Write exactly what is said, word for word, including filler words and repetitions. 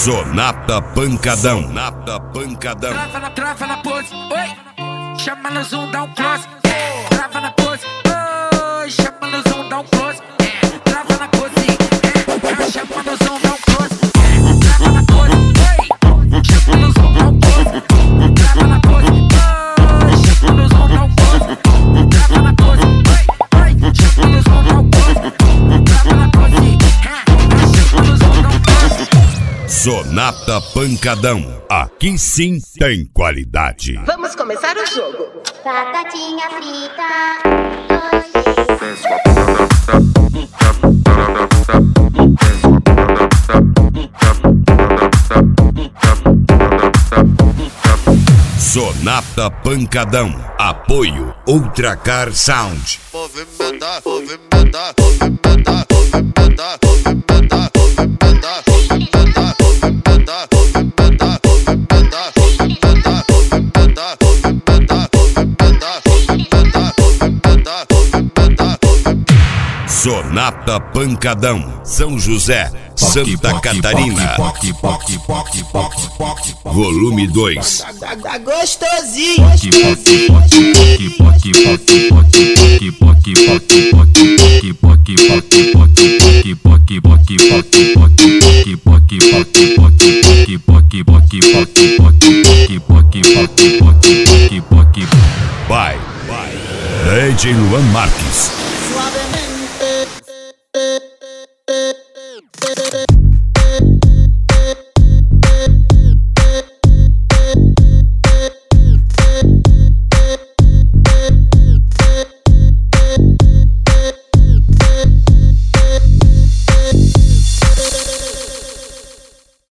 Sonata Pancadão. Sonata Pancadão. Trava na, trava na pose, oi. Chama no zoom, dá um close. É. Trava na pose, oi. Chama no zoom, dá um close. É. Trava na pose, é. Chama no zoom, dá um close. É. Trava na pose, oi. Chama no zoom, dá um close. Trava na pose, oi. Chama no zoom, dá um close. Trava na pose, oi. Chama no zoom, dá um close. Trava na pose, é. Chama no zoom, dá um close. Sonata Pancadão. Aqui sim tem qualidade. Vamos começar o jogo. Batatinha frita. Sonata Pancadão. Apoio Ultracar Sound. Movimentar, movimentar, movimentar, movimentar, movimentar, movimentar, movimentar, movimentar, movimentar, movimentar, movimentar, movimentar, movimentar, movimentar, movimentar. Sonata Pancadão. São José, Santa Catarina. Volume dois. Tá gostosinho. Vai, vai. D J Luan Marques.